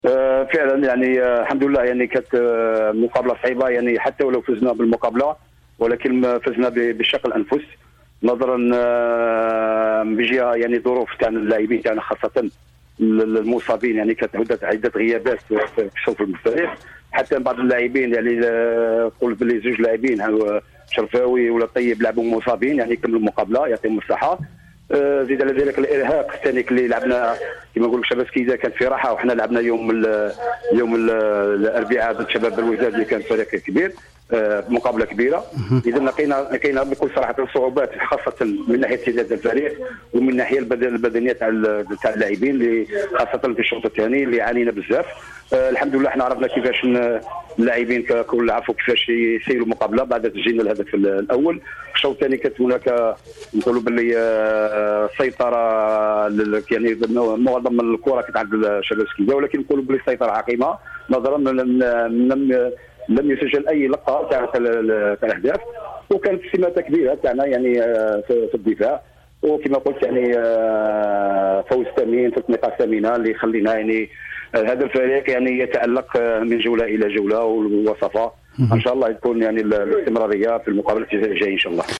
فعلا يعني الحمد لله يعني كانت مقابله صعيبه يعني حتى ولو فزنا بالمقابله، ولكن فزنا بشق الانفس نظرا بجهه يعني ظروف تاع اللاعبين تاعنا خاصه المصابين. يعني كانت عده غيابات في الشوط المفترض، حتى بعض اللاعبين يعني قلت باللي زوج لاعبين شرفاوي ولا طيب لعبوا مصابين يعني كملوا المقابله يعطيهم الصحه. زيد على ذلك الارهاق الثاني اللي لعبنا كما نقول شباب سكيزه كان في راحه، وحنا لعبنا يوم الاربعاء ضد شباب الوزاد اللي كان فريق كبير، مقابله كبيره. اذا لقينا بكل صراحه الصعوبات خاصه من ناحيه استعداد الفريق ومن الناحيه البدنيه تاع اللاعبين اللي خاصه في الشوط الثاني اللي عانينا بزاف. الحمد لله احنا عرفنا كيفاش اللاعبين ككل عرفوا كيفاش يسيروا المقابله بعد تسجيل الهدف الاول. الشوط الثاني كانت هناك نقولوا باللي سيطره يعني معظم الكره كانت عند شباب سكيزه، ولكن نقولوا باللي السيطره عقيمه نظرا لم يسجل اي لقطه تاع الاهداف، وكانت استماته كبيره تاعنا يعني في الدفاع. وكما قلت يعني فوز ثمين 3 نقاط ثمينه اللي خلينا يعني هذا الفريق يعني يتألق من جوله الى جوله ووصفه ان شاء الله تكون يعني الاستمراريه في المقابله الجايه ان شاء الله.